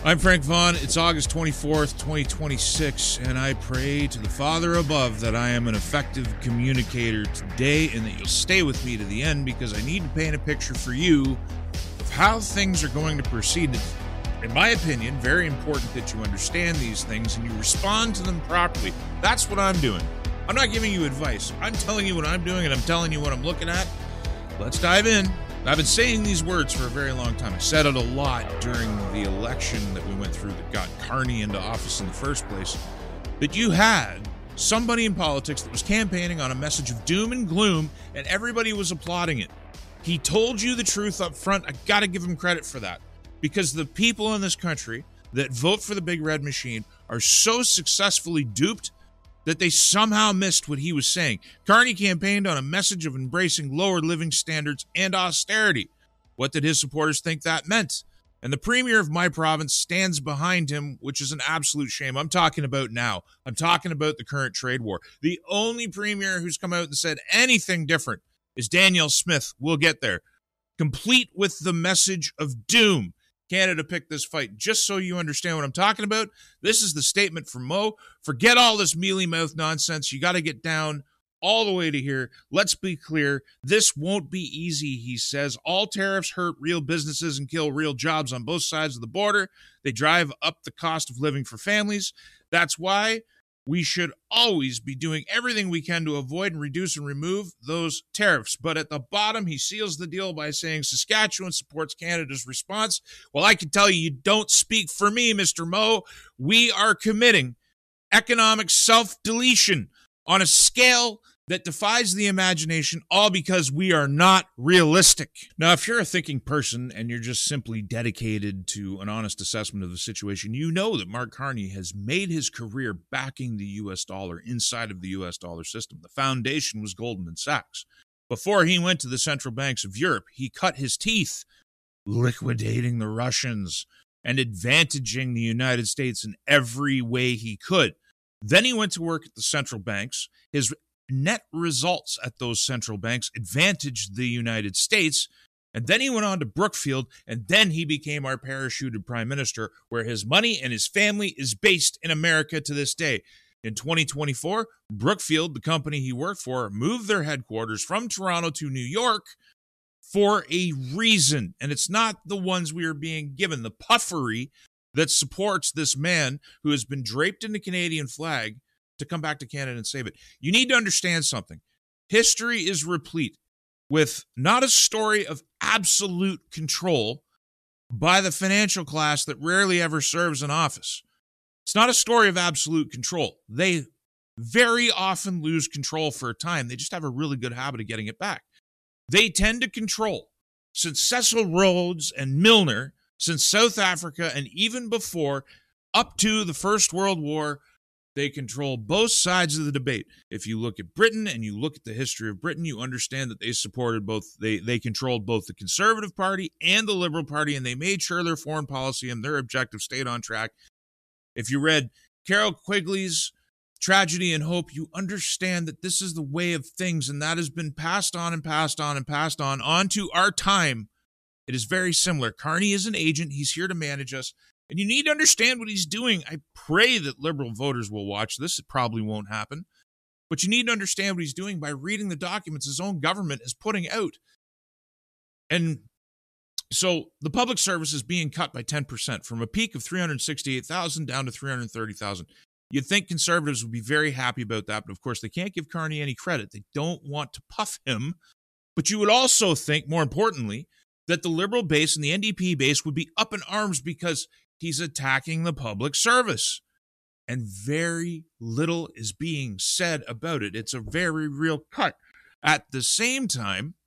I'm Frank Vaughn. It's August 24th, 2026, and I pray to the Father above that I am an effective communicator today and that you'll stay with me to the end because I need to paint a picture for you of how things are going to proceed. In my opinion, very important that you understand these things and you respond to them properly. That's what I'm doing. I'm not giving you advice. I'm telling you what I'm doing and I'm telling you what I'm looking at. Let's dive in. I've been saying these words for a very long time. I said it a lot during the election that we went through that got Carney into office in the first place, that you had somebody in politics that was campaigning on a message of doom and gloom, and everybody was applauding it. He told you the truth up front. I got to give him credit for that, because the people in this country that vote for the big red machine are so successfully duped that they somehow missed what he was saying. Carney campaigned on a message of embracing lower living standards and austerity. What did his supporters think that meant? And the premier of my province stands behind him, which is an absolute shame. I'm talking about now. I'm talking about the current trade war. The only premier who's come out and said anything different is Danielle Smith. We'll get there. Complete with the message of doom. Canada picked this fight. Just so you understand what I'm talking about, this is the statement from Mo. Forget all this mealy-mouthed nonsense. You got to get down all the way to here. Let's be clear. This won't be easy, he says. All tariffs hurt real businesses and kill real jobs on both sides of the border. They drive up the cost of living for families. That's why we should always be doing everything we can to avoid and reduce and remove those tariffs. But at the bottom, he seals the deal by saying Saskatchewan supports Canada's response. Well, I can tell you don't speak for me, Mr. Mo. We are committing economic self-deletion on a scale that defies the imagination, all because we are not realistic. Now, if you're a thinking person and you're just simply dedicated to an honest assessment of the situation, you know that Mark Carney has made his career backing the U.S. dollar inside of the U.S. dollar system. The foundation was Goldman Sachs. Before he went to the central banks of Europe, he cut his teeth liquidating the Russians and advantaging the United States in every way he could. Then he went to work at the central banks. His net results at those central banks advantaged the United States, and then he went on to Brookfield, and then he became our parachuted prime minister, where his money and his family is based in America to this day. In 2024, Brookfield, the company he worked for, moved their headquarters from Toronto to New York for a reason, and it's not the ones we are being given, the puffery that supports this man who has been draped in the Canadian flag to come back to Canada and save it. You need to understand something. History is replete with not a story of absolute control by the financial class that rarely ever serves in office. It's not a story of absolute control. They very often lose control for a time. They just have a really good habit of getting it back. They tend to control. Since Cecil Rhodes and Milner, since South Africa, and even before, up to the First World War, they control both sides of the debate. If you look at Britain and you look at the history of Britain, you understand that they supported both. They controlled both the Conservative Party and the Liberal Party, and they made sure their foreign policy and their objective stayed on track. If you read Carol Quigley's Tragedy and Hope, you understand that this is the way of things, and that has been passed on and passed on and passed on to our time. It is very similar. Carney is an agent. He's here to manage us. And you need to understand what he's doing. I pray that Liberal voters will watch this. It probably won't happen. But you need to understand what he's doing by reading the documents his own government is putting out. And so the public service is being cut by 10% from a peak of 368,000 down to 330,000. You'd think conservatives would be very happy about that, but of course they can't give Carney any credit. They don't want to puff him. But you would also think, more importantly, that the Liberal base and the NDP base would be up in arms because he's attacking the public service. And very little is being said about it. It's a very real cut. At the same time,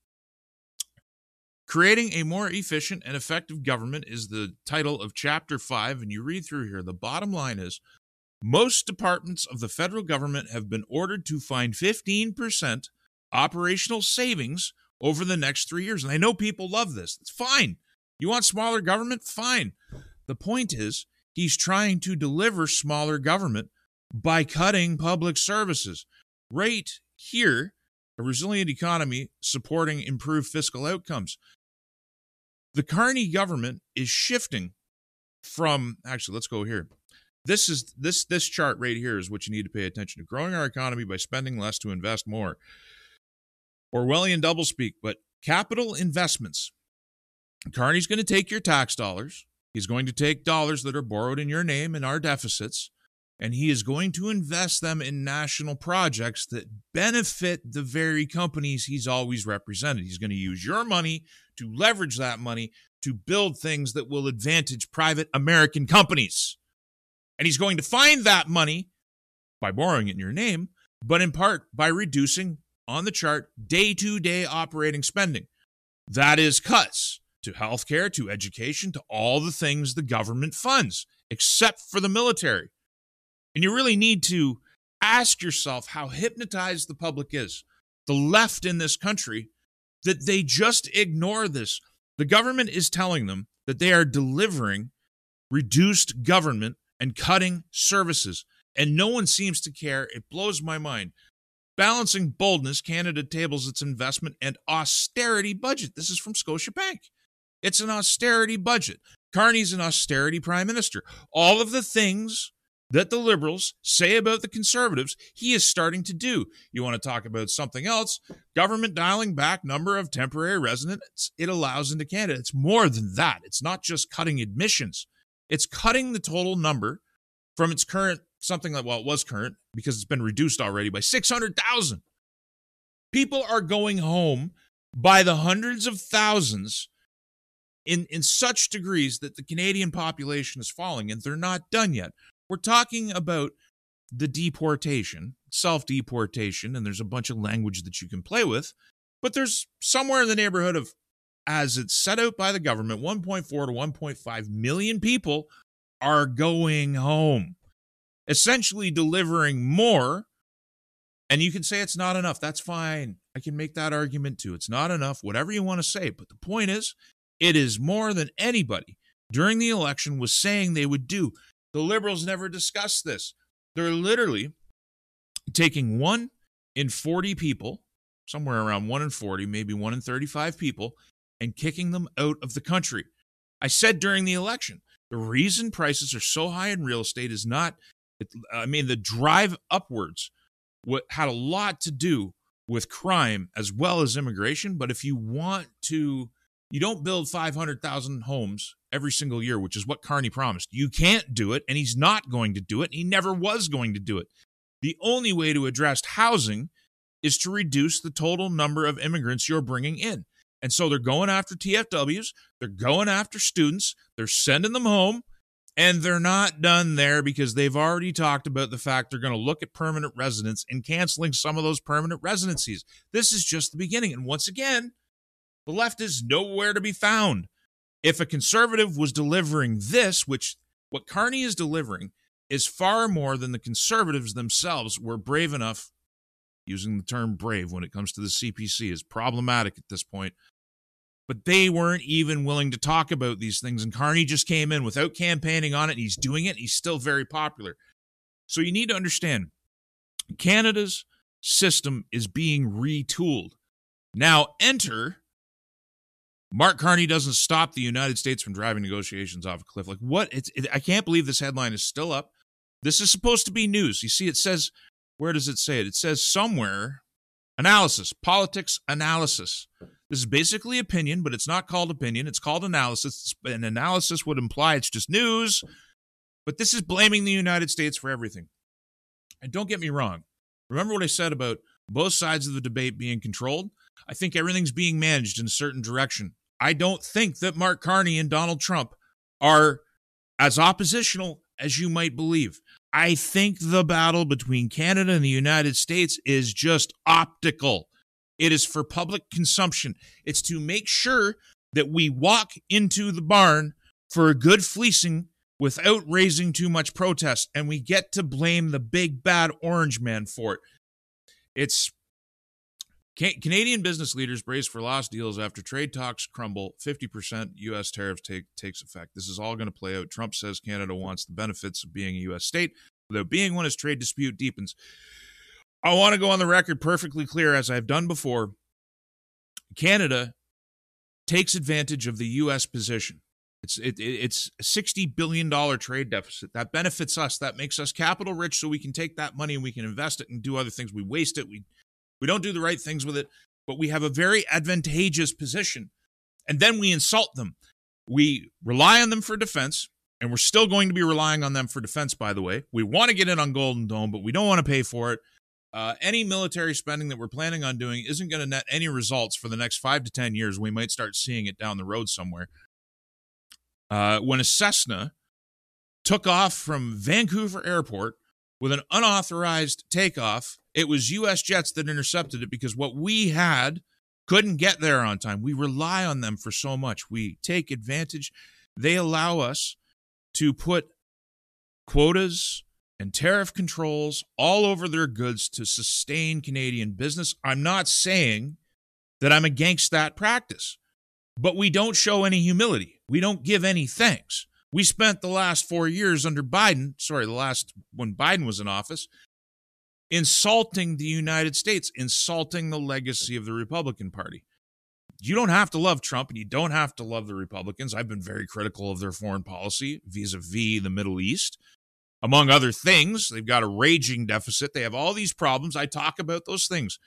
creating a more efficient and effective government is the title of Chapter 5. And you read through here, the bottom line is, most departments of the federal government have been ordered to find 15% operational savings over the next 3 years. And I know people love this. It's fine. You want smaller government? Fine. The point is, he's trying to deliver smaller government by cutting public services. Right here, a resilient economy supporting improved fiscal outcomes. The Carney government is shifting actually, let's go here. This chart right here is what you need to pay attention to. Growing our economy by spending less to invest more. Orwellian doublespeak, but capital investments. Carney's going to take your tax dollars. He's going to take dollars that are borrowed in your name in our deficits, and he is going to invest them in national projects that benefit the very companies he's always represented. He's going to use your money to leverage that money to build things that will advantage private American companies. And he's going to find that money by borrowing it in your name, but in part by reducing, on the chart, day-to-day operating spending. That is cuts to healthcare, to education, to all the things the government funds, except for the military. And you really need to ask yourself how hypnotized the public is, the left in this country, that they just ignore this. The government is telling them that they are delivering reduced government and cutting services, and no one seems to care. It blows my mind. Balancing boldness, Canada tables its investment and austerity budget. This is from Scotiabank. It's an austerity budget. Carney's an austerity prime minister. All of the things that the Liberals say about the Conservatives, he is starting to do. You want to talk about something else? Government dialing back number of temporary residents it allows into Canada. It's more than that. It's not just cutting admissions. It's cutting the total number from its current, something like, well, it was current because it's been reduced already by 600,000. People are going home by the hundreds of thousands in such degrees that the Canadian population is falling, and they're not done yet. We're talking about the deportation, self-deportation, and there's a bunch of language that you can play with, but there's somewhere in the neighborhood of, as it's set out by the government, 1.4 to 1.5 million people are going home, essentially delivering more. And you can say it's not enough. That's fine. I can make that argument too. It's not enough, whatever you want to say. But the point is, it is more than anybody during the election was saying they would do. The Liberals never discussed this. They're literally taking 1 in 40 people, somewhere around 1 in 40, maybe 1 in 35 people, and kicking them out of the country. I said during the election, the reason prices are so high in real estate is not, the drive upwards had a lot to do with crime as well as immigration. But if you want to, you don't build 500,000 homes every single year, which is what Carney promised. You can't do it, and he's not going to do it. He never was going to do it. The only way to address housing is to reduce the total number of immigrants you're bringing in. And so they're going after TFWs, they're going after students, they're sending them home, and they're not done there because they've already talked about the fact they're going to look at permanent residents and canceling some of those permanent residencies. This is just the beginning. And once again, the left is nowhere to be found. If a conservative was delivering this, which what Carney is delivering is far more than the conservatives themselves were brave enough, using the term brave when it comes to the CPC is problematic at this point, but they weren't even willing to talk about these things. And Carney just came in without campaigning on it. And he's doing it. And he's still very popular. So you need to understand, Canada's system is being retooled. Now enter Mark Carney doesn't stop the United States from driving negotiations off a cliff. Like what? I can't believe this headline is still up. This is supposed to be news. You see, it says, where does it say it? It says somewhere, analysis, politics analysis. This is basically opinion, but it's not called opinion. It's called analysis. An analysis would imply it's just news, but this is blaming the United States for everything. And don't get me wrong. Remember what I said about both sides of the debate being controlled? I think everything's being managed in a certain direction. I don't think that Mark Carney and Donald Trump are as oppositional as you might believe. I think the battle between Canada and the United States is just optical. It is for public consumption. It's to make sure that we walk into the barn for a good fleecing without raising too much protest, and we get to blame the big bad orange man for it. It's Canadian business leaders brace for lost deals after trade talks crumble. 50% U.S. tariffs takes effect. This is all going to play out. Trump says Canada wants the benefits of being a U.S. state without being one as trade dispute deepens. I want to go on the record perfectly clear, as I've done before. Canada takes advantage of the U.S. position. It's a $60 billion trade deficit. That benefits us. That makes us capital rich, so we can take that money and we can invest it and do other things. We waste it. We don't do the right things with it, but we have a very advantageous position. And then we insult them. We rely on them for defense, and we're still going to be relying on them for defense, by the way. We want to get in on Golden Dome, but we don't want to pay for it. Any military spending that we're planning on doing isn't going to net any results for the next 5 to 10 years. We might start seeing it down the road somewhere. When a Cessna took off from Vancouver Airport with an unauthorized takeoff, it was U.S. jets that intercepted it because what we had couldn't get there on time. We rely on them for so much. We take advantage. They allow us to put quotas and tariff controls all over their goods to sustain Canadian business. I'm not saying that I'm against that practice, but we don't show any humility. We don't give any thanks. We spent the last 4 years under Biden, when Biden was in office, insulting the United States, insulting the legacy of the Republican Party. You don't have to love Trump, and you don't have to love the Republicans. I've been very critical of their foreign policy vis-a-vis the Middle East. Among other things, they've got a raging deficit. They have all these problems. I talk about those things.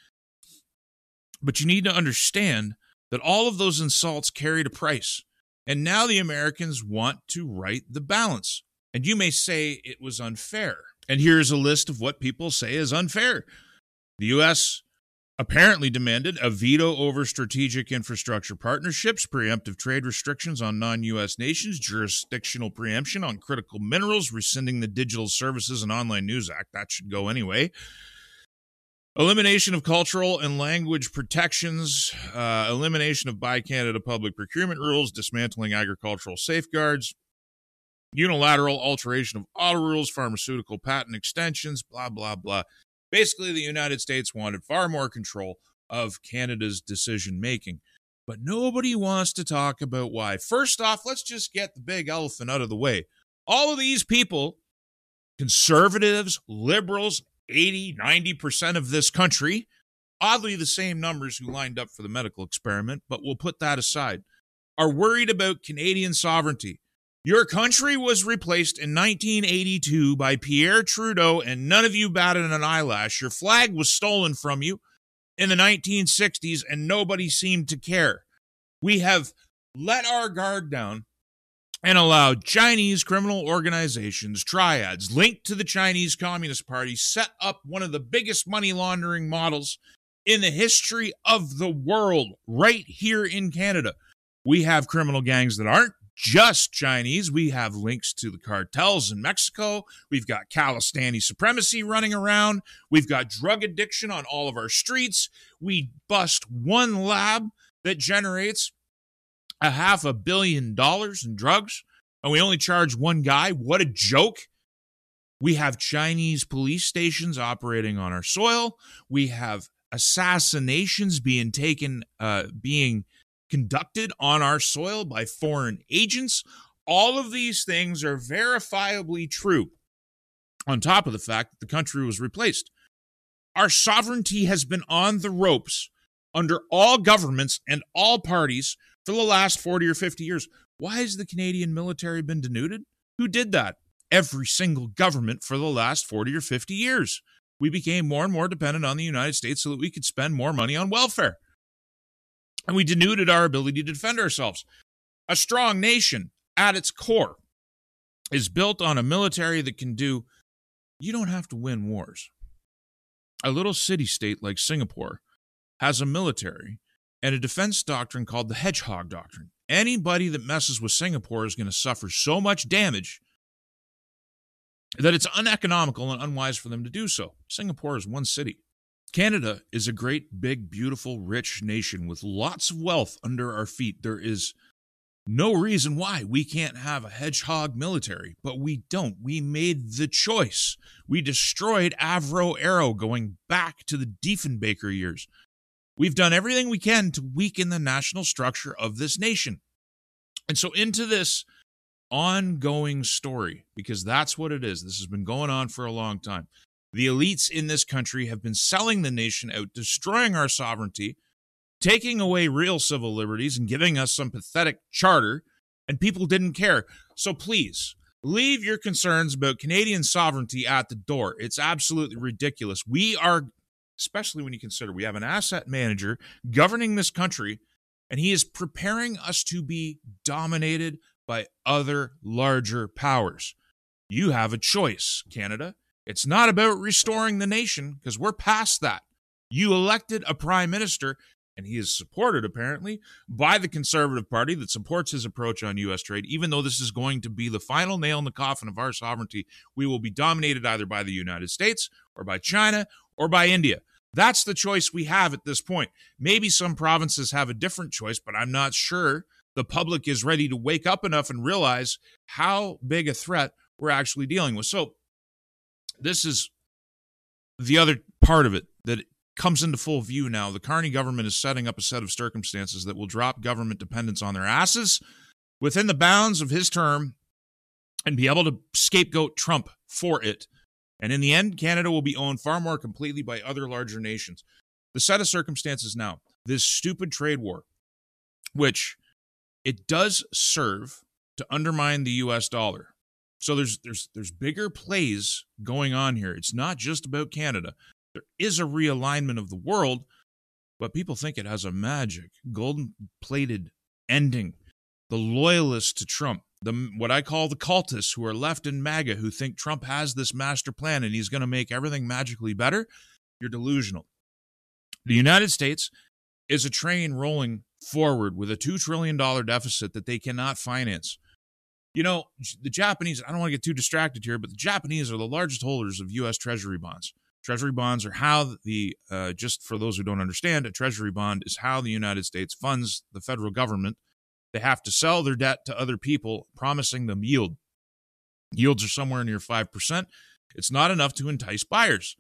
But you need to understand that all of those insults carried a price. And now the Americans want to right the balance. And you may say it was unfair. And here's a list of what people say is unfair. The U.S. apparently demanded a veto over strategic infrastructure partnerships, preemptive trade restrictions on non-U.S. nations, jurisdictional preemption on critical minerals, rescinding the Digital Services and Online News Act. That should go anyway. Elimination of cultural and language protections, elimination of Buy Canada public procurement rules, dismantling agricultural safeguards, unilateral alteration of auto rules, pharmaceutical patent extensions, blah, blah, blah. Basically, the United States wanted far more control of Canada's decision-making. But nobody wants to talk about why. First off, let's just get the big elephant out of the way. All of these people, conservatives, liberals, 80, 90% of this country, oddly the same numbers who lined up for the medical experiment, but we'll put that aside, are worried about Canadian sovereignty. Your country was replaced in 1982 by Pierre Trudeau, and none of you batted an eyelash. Your flag was stolen from you in the 1960s, and nobody seemed to care. We have let our guard down and allowed Chinese criminal organizations, triads, linked to the Chinese Communist Party, set up one of the biggest money laundering models in the history of the world right here in Canada. We have criminal gangs that aren't just Chinese. We have links to the cartels in Mexico. We've got Khalistani supremacy running around. We've got drug addiction on all of our streets. We bust one lab that generates $500 million in drugs, and we only charge one guy. What a joke. We have Chinese police stations operating on our soil. We have assassinations being conducted on our soil by foreign agents. All of these things are verifiably true, on top of the fact that the country was replaced. Our sovereignty has been on the ropes under all governments and all parties for the last 40 or 50 years. Why has the Canadian military been denuded? Who did that? Every single government for the last 40 or 50 years. We became more and more dependent on the United States so that we could spend more money on welfare. And we denuded our ability to defend ourselves. A strong nation, at its core, is built on a military that can do, you don't have to win wars. A little city-state like Singapore has a military and a defense doctrine called the Hedgehog Doctrine. Anybody that messes with Singapore is going to suffer so much damage that it's uneconomical and unwise for them to do so. Singapore is one city. Canada is a great, big, beautiful, rich nation with lots of wealth under our feet. There is no reason why we can't have a hedgehog military, but we don't. We made the choice. We destroyed Avro Arrow going back to the Diefenbaker years. We've done everything we can to weaken the national structure of this nation. And so into this ongoing story, because that's what it is. This has been going on for a long time. The elites in this country have been selling the nation out, destroying our sovereignty, taking away real civil liberties and giving us some pathetic charter, and people didn't care. So please, leave your concerns about Canadian sovereignty at the door. It's absolutely ridiculous. We are, especially when you consider we have an asset manager governing this country, and he is preparing us to be dominated by other larger powers. You have a choice, Canada. It's not about restoring the nation, because we're past that. You elected a prime minister, and he is supported, apparently, by the Conservative Party that supports his approach on U.S. trade. Even though this is going to be the final nail in the coffin of our sovereignty, we will be dominated either by the United States or by China or by India. That's the choice we have at this point. Maybe some provinces have a different choice, but I'm not sure the public is ready to wake up enough and realize how big a threat we're actually dealing with. So this is the other part of it that comes into full view now. The Carney government is setting up a set of circumstances that will drop government dependence on their asses within the bounds of his term and be able to scapegoat Trump for it. And in the end, Canada will be owned far more completely by other larger nations. The set of circumstances now, this stupid trade war, which it does serve to undermine the U.S. dollar. So there's bigger plays going on here. It's not just about Canada. There is a realignment of the world, but people think it has a magic, golden-plated ending. The loyalists to Trump, what I call the cultists who are left in MAGA, who think Trump has this master plan and he's going to make everything magically better, you're delusional. The United States is a train rolling forward with a $2 trillion deficit that they cannot finance. You know, the Japanese, I don't want to get too distracted here, but the Japanese are the largest holders of U.S. Treasury bonds. Treasury bonds are how just for those who don't understand, a Treasury bond is how the United States funds the federal government. They have to sell their debt to other people, promising them yield. Yields are somewhere near 5%. It's not enough to entice buyers.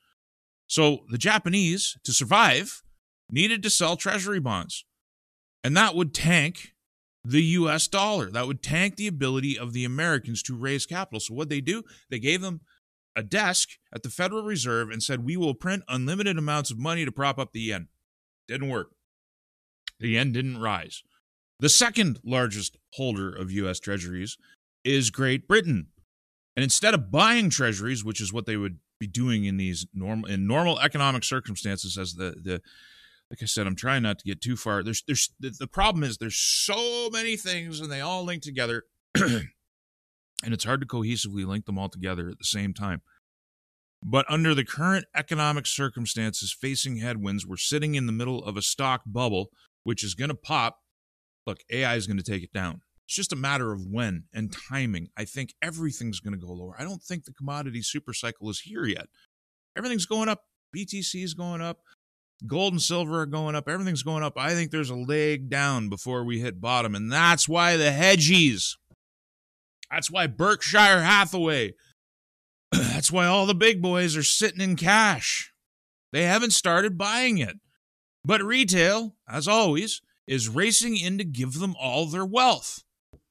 So the Japanese, to survive, needed to sell Treasury bonds. And that would tank the U.S. dollar. That would tank the ability of the Americans to raise capital. So what they do, they gave them a desk at the Federal Reserve and said, we will print unlimited amounts of money to prop up the yen. Didn't work. The yen didn't rise. The second largest holder of U.S. treasuries is Great Britain. And instead of buying treasuries, which is what they would be doing in these normal economic circumstances, as like I said, I'm trying not to get too far. The problem is there's so many things and they all link together and it's hard to cohesively link them all together at the same time. But under the current economic circumstances facing headwinds, we're sitting in the middle of a stock bubble, which is going to pop. Look, AI is going to take it down. It's just a matter of when and timing. I think everything's going to go lower. I don't think the commodity super cycle is here yet. Everything's going up. BTC is going up. Gold and silver are going up. Everything's going up. I think there's a leg down before we hit bottom. And that's why the hedgies, that's why Berkshire Hathaway, that's why all the big boys are sitting in cash. They haven't started buying it. But retail, as always, is racing in to give them all their wealth.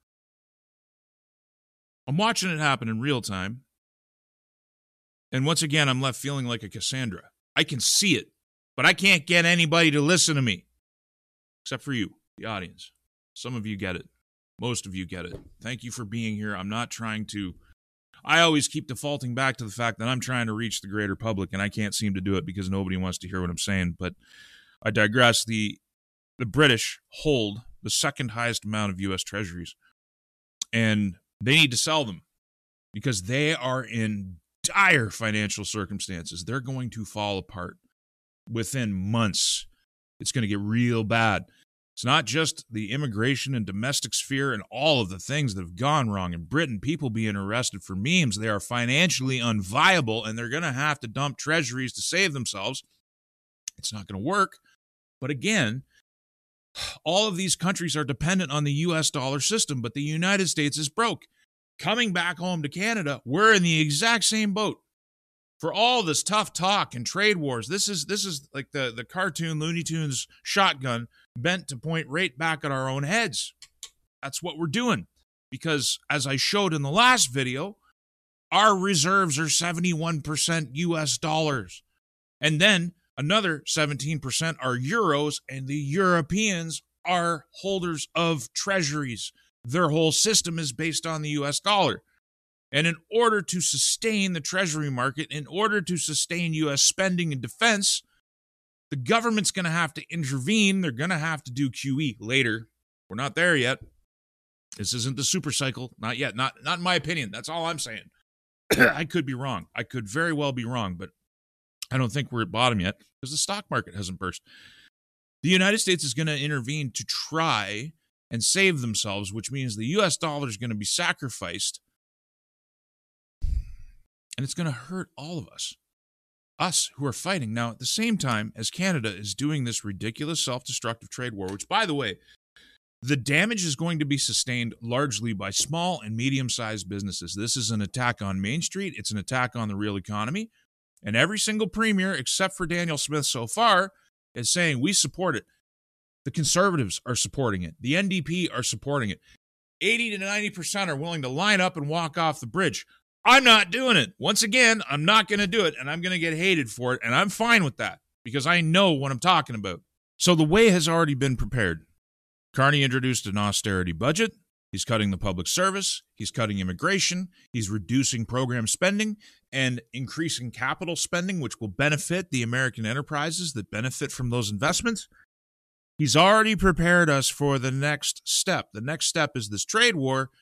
I'm watching it happen in real time. And once again, I'm left feeling like a Cassandra. I can see it, but I can't get anybody to listen to me. Except for you, the audience. Some of you get it. Most of you get it. Thank you for being here. I'm not trying to... I always keep defaulting back to the fact that I'm trying to reach the greater public, and I can't seem to do it because nobody wants to hear what I'm saying. But I digress. The British hold the second highest amount of U.S. treasuries, and they need to sell them because they are in dire financial circumstances. They're going to fall apart within months. It's going to get real bad. It's not just the immigration and domestic sphere and all of the things that have gone wrong in Britain, people being arrested for memes. They are financially unviable, and they're going to have to dump treasuries to save themselves. It's not going to work. But again, all of these countries are dependent on the U.S. dollar system, but the United States is broke. Coming back home to Canada, we're in the exact same boat. For all this tough talk and trade wars, this is like the cartoon Looney Tunes shotgun bent to point right back at our own heads. That's what we're doing. Because as I showed in the last video, our reserves are 71% US dollars. And then another 17% are euros, and the Europeans are holders of treasuries. Their whole system is based on the US dollar. And in order to sustain the treasury market, in order to sustain US spending and defense, the government's going to have to intervene. They're going to have to do QE later. We're not there yet. This isn't the super cycle. Not yet. Not in my opinion. That's all I'm saying. I could be wrong. I could very well be wrong, but I don't think we're at bottom yet because the stock market hasn't burst. The United States is going to intervene to try and save themselves, which means the US dollar is going to be sacrificed. And it's going to hurt all of us who are fighting. Now, at the same time as Canada is doing this ridiculous self-destructive trade war, which, by the way, the damage is going to be sustained largely by small and medium-sized businesses. This is an attack on Main Street. It's an attack on the real economy. And every single premier, except for Daniel Smith so far, is saying we support it. The Conservatives are supporting it. The NDP are supporting it. 80 to 90% are willing to line up and walk off the bridge. I'm not doing it. Once again, I'm not going to do it, and I'm going to get hated for it, and I'm fine with that because I know what I'm talking about. So the way has already been prepared. Carney introduced an austerity budget. He's cutting the public service. He's cutting immigration. He's reducing program spending and increasing capital spending, which will benefit the American enterprises that benefit from those investments. He's already prepared us for the next step. The next step is this trade war,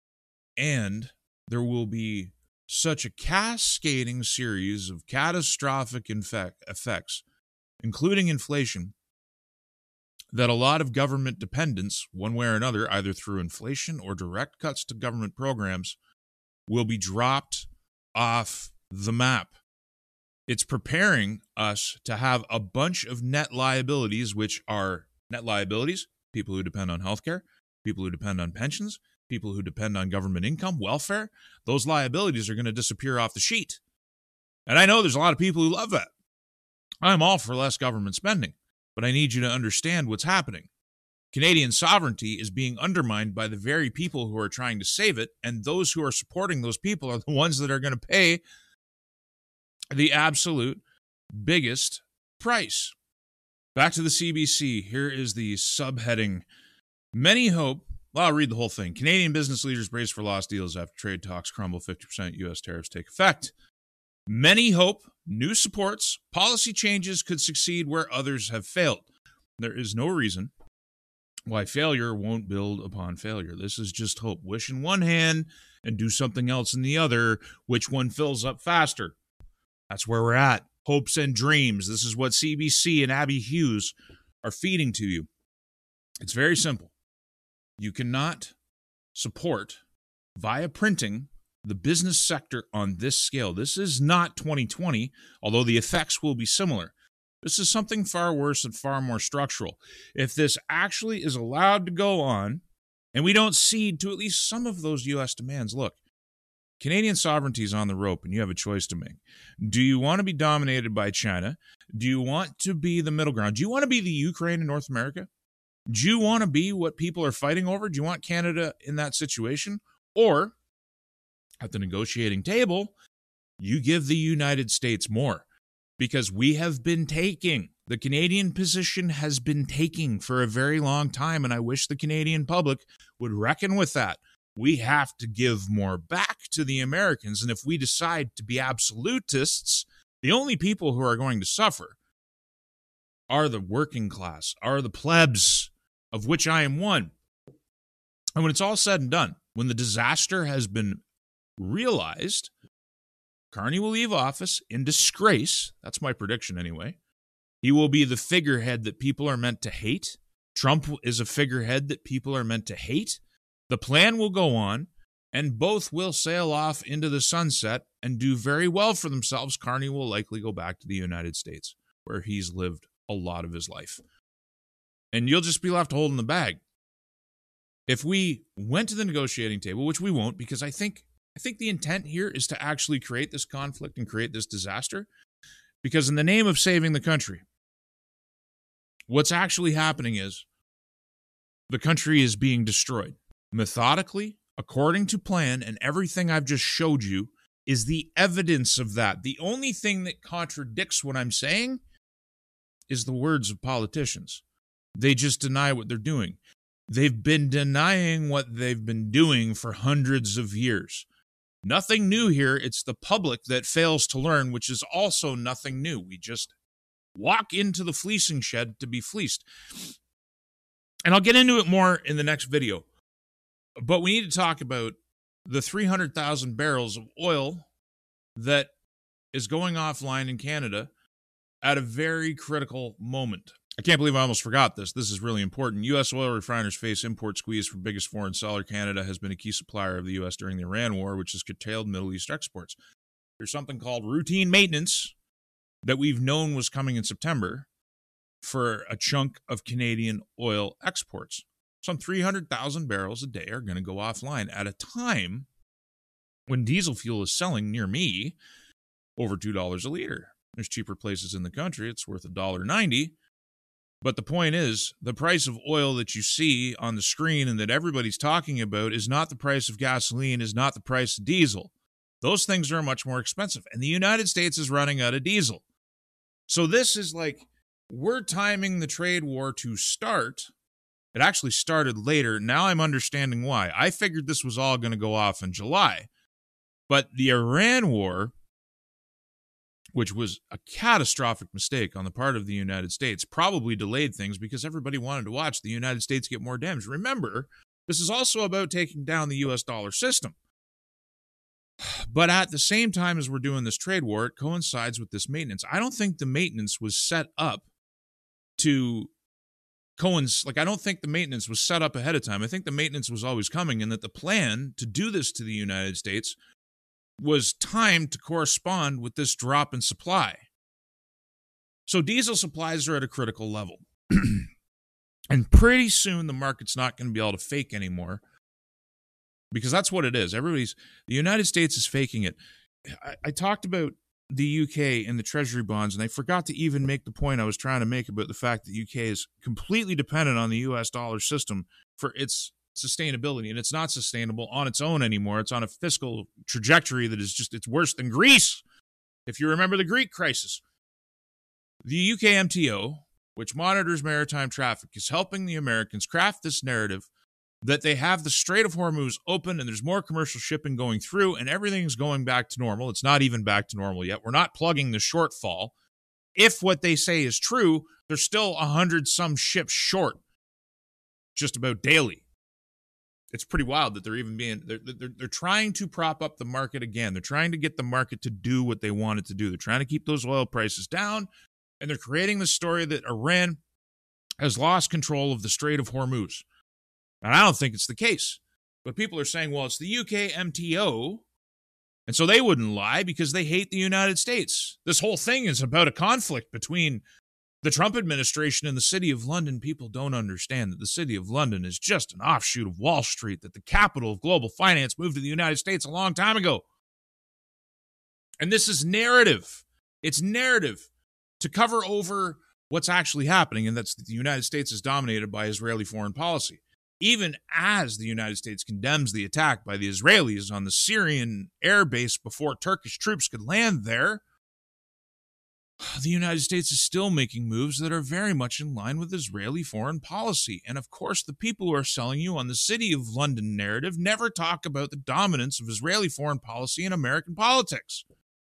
and there will be such a cascading series of catastrophic effects, including inflation, that a lot of government dependence, one way or another, either through inflation or direct cuts to government programs, will be dropped off the map. It's preparing us to have a bunch of net liabilities, which are net liabilities, people who depend on healthcare, people who depend on pensions, people who depend on government income, welfare. Those liabilities are going to disappear off the sheet. And I know there's a lot of people who love that. I'm all for less government spending, but I need you to understand what's happening. Canadian sovereignty is being undermined by the very people who are trying to save it, and those who are supporting those people are the ones that are going to pay the absolute biggest price. Back to the CBC. Here is the subheading. Many hope, well, I'll read the whole thing. Canadian business leaders brace for lost deals after trade talks crumble, 50% U.S. tariffs take effect. Many hope new supports, policy changes could succeed where others have failed. There is no reason why failure won't build upon failure. This is just hope. Wish in one hand and do something else in the other. Which one fills up faster? That's where we're at. Hopes and dreams. This is what CBC and Abby Hughes are feeding to you. It's very simple. You cannot support via printing the business sector on this scale. This is not 2020, although the effects will be similar. This is something far worse and far more structural. If this actually is allowed to go on, and we don't cede to at least some of those U.S. demands, look, Canadian sovereignty is on the rope, and you have a choice to make. Do you want to be dominated by China? Do you want to be the middle ground? Do you want to be the Ukraine in North America? Do you want to be what people are fighting over? Do you want Canada in that situation? Or, at the negotiating table, you give the United States more. Because we have been taking, the Canadian position has been taking for a very long time, and I wish the Canadian public would reckon with that. We have to give more back to the Americans, and if we decide to be absolutists, the only people who are going to suffer are the working class, are the plebs, of which I am one. And when it's all said and done, when the disaster has been realized, Carney will leave office in disgrace. That's my prediction anyway. He will be the figurehead that people are meant to hate. Trump is a figurehead that people are meant to hate. The plan will go on, and both will sail off into the sunset and do very well for themselves. Carney will likely go back to the United States, where he's lived a lot of his life. And you'll just be left holding the bag. If we went to the negotiating table, which we won't, because I think the intent here is to actually create this conflict and create this disaster, because in the name of saving the country, what's actually happening is the country is being destroyed. Methodically, according to plan, and everything I've just showed you is the evidence of that. The only thing that contradicts what I'm saying is the words of politicians. They just deny what they're doing. They've been denying what they've been doing for hundreds of years. Nothing new here. It's the public that fails to learn, which is also nothing new. We just walk into the fleecing shed to be fleeced. And I'll get into it more in the next video. But we need to talk about the 300,000 barrels of oil that is going offline in Canada at a very critical moment. I can't believe I almost forgot this. This is really important. U.S. oil refiners face import squeeze from biggest foreign seller. Canada has been a key supplier of the U.S. during the Iran war, which has curtailed Middle East exports. There's something called routine maintenance that we've known was coming in September for a chunk of Canadian oil exports. Some 300,000 barrels a day are going to go offline at a time when diesel fuel is selling near me over $2 a liter. There's cheaper places in the country. It's worth $1.90. But the point is, the price of oil that you see on the screen and that everybody's talking about is not the price of gasoline, is not the price of diesel. Those things are much more expensive. And the United States is running out of diesel. So this is like, we're timing the trade war to start. It actually started later. Now I'm understanding why. I figured this was all going to go off in July. But the Iran war, which was a catastrophic mistake on the part of the United States, probably delayed things because everybody wanted to watch the United States get more damage. Remember, this is also about taking down the U.S. dollar system. But at the same time as we're doing this trade war, it coincides with this maintenance. I don't think the maintenance was set up to coincide. I don't think the maintenance was set up ahead of time. I think the maintenance was always coming, and that the plan to do this to the United States was timed to correspond with this drop in supply. So diesel supplies are at a critical level. And pretty soon the market's not going to be able to fake anymore, because that's what it is. The United States is faking it. I talked about the UK and the treasury bonds, and I forgot to even make the point I was trying to make about the fact that the UK is completely dependent on the US dollar system for its sustainability, and it's not sustainable on its own anymore. It's on a fiscal trajectory that is just, it's worse than Greece. If you remember the Greek crisis, the UK MTO, which monitors maritime traffic, is helping the Americans craft this narrative that they have the Strait of Hormuz open and there's more commercial shipping going through and everything's going back to normal. It's not even back to normal yet. We're not plugging the shortfall. If what they say is true, there's still 100-some ships short just about daily. It's pretty wild that they're even being, they're trying to prop up the market again. They're trying to get the market to do what they want it to do. They're trying to keep those oil prices down, and they're creating the story that Iran has lost control of the Strait of Hormuz. And I don't think it's the case. But people are saying, well, it's the UK MTO, and so they wouldn't lie because they hate the United States. This whole thing is about a conflict between the Trump administration and the City of London. People don't understand that the City of London is just an offshoot of Wall Street, that the capital of global finance moved to the United States a long time ago. And this is narrative. It's narrative to cover over what's actually happening, and that's that the United States is dominated by Israeli foreign policy. Even as the United States condemns the attack by the Israelis on the Syrian air base before Turkish troops could land there, the United States is still making moves that are very much in line with Israeli foreign policy. And of course, the people who are selling you on the City of London narrative never talk about the dominance of Israeli foreign policy in American politics.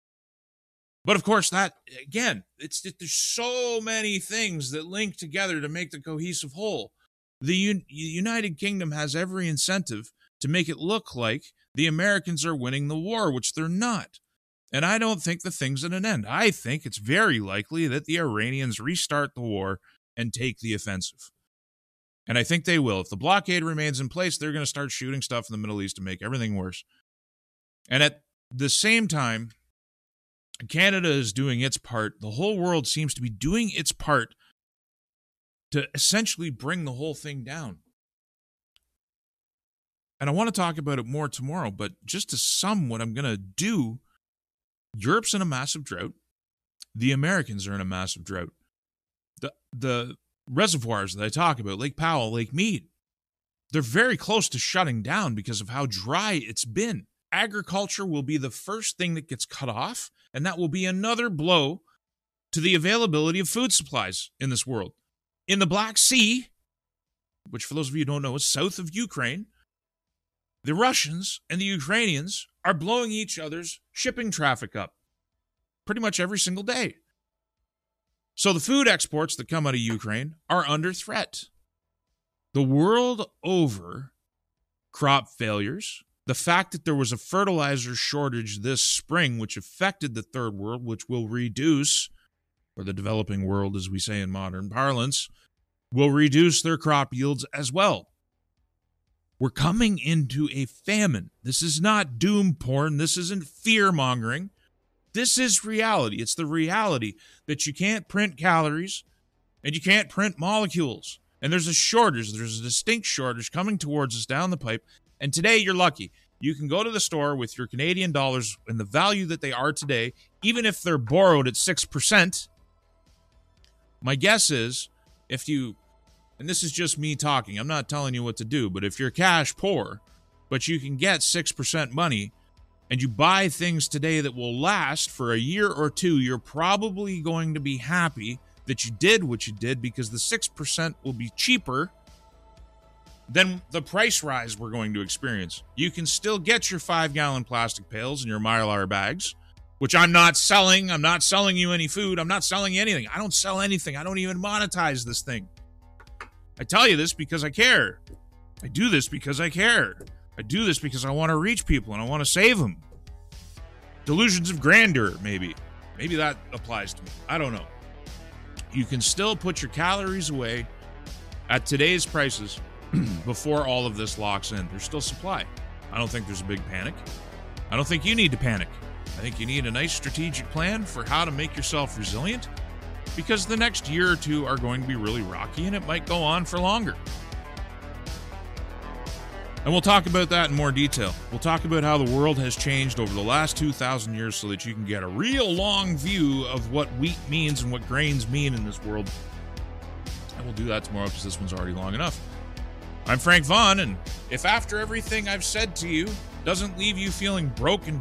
But of course, that, again, there's so many things that link together to make the cohesive whole. The United Kingdom has every incentive to make it look like the Americans are winning the war, which they're not. And I don't think the thing's at an end. I think it's very likely that the Iranians restart the war and take the offensive. And I think they will. If the blockade remains in place, they're going to start shooting stuff in the Middle East to make everything worse. And at the same time, Canada is doing its part. The whole world seems to be doing its part to essentially bring the whole thing down. And I want to talk about it more tomorrow, but just to sum what I'm going to do, Europe's in a massive drought. The Americans are in a massive drought. The reservoirs that I talk about, Lake Powell, Lake Mead, they're very close to shutting down because of how dry it's been. Agriculture will be the first thing that gets cut off, and that will be another blow to the availability of food supplies in this world. In the Black Sea, which for those of you who don't know is south of Ukraine, the Russians and the Ukrainians are blowing each other's shipping traffic up pretty much every single day. So the food exports that come out of Ukraine are under threat. The world over, crop failures, the fact that there was a fertilizer shortage this spring, which affected the third world, which will reduce, or the developing world, as we say in modern parlance, will reduce their crop yields as well. We're coming into a famine. This is not doom porn. This isn't fear-mongering. This is reality. It's the reality that you can't print calories and you can't print molecules. And there's a shortage. There's a distinct shortage coming towards us down the pipe. And today, you're lucky. You can go to the store with your Canadian dollars and the value that they are today, even if they're borrowed at 6%. My guess is, if you, and this is just me talking, I'm not telling you what to do, but if you're cash poor, but you can get 6% money, and you buy things today that will last for a year or two, you're probably going to be happy that you did what you did, because the 6% will be cheaper than the price rise we're going to experience. You can still get your 5-gallon plastic pails and your Mylar bags, which I'm not selling. I'm not selling you any food. I'm not selling you anything. I don't sell anything. I don't even monetize this thing. I tell you this because I care. I do this because I care. I do this because I want to reach people and I want to save them. Delusions of grandeur, maybe. Maybe that applies to me. I don't know. You can still put your calories away at today's prices before all of this locks in. There's still supply. I don't think there's a big panic. I don't think you need to panic. I think you need a nice strategic plan for how to make yourself resilient, because the next year or two are going to be really rocky and it might go on for longer. And we'll talk about that in more detail. We'll talk about how the world has changed over the last 2,000 years so that you can get a real long view of what wheat means and what grains mean in this world. And we'll do that tomorrow because this one's already long enough. I'm Frank Vaughn, and if after everything I've said to you doesn't leave you feeling broken,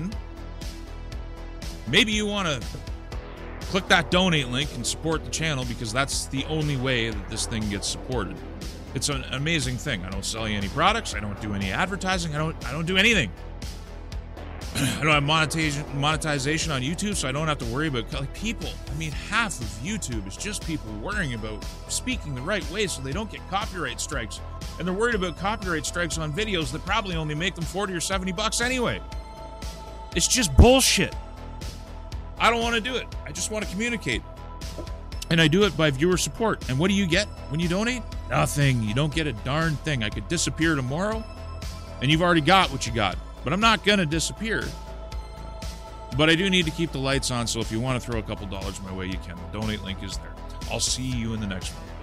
maybe you want to click that donate link and support the channel, because that's the only way that this thing gets supported. It's an amazing thing. I don't sell you any products. I don't do any advertising. I don't do anything. I don't have monetization on YouTube, so I don't have to worry about people. I mean, half of YouTube is just people worrying about speaking the right way so they don't get copyright strikes. And they're worried about copyright strikes on videos that probably only make them $40 or $70 anyway. It's just bullshit. I don't want to do it. I just want to communicate. And I do it by viewer support. And what do you get when you donate? Nothing. You don't get a darn thing. I could disappear tomorrow, and you've already got what you got. But I'm not going to disappear. But I do need to keep the lights on, so if you want to throw a couple dollars my way, you can. The donate link is there. I'll see you in the next one.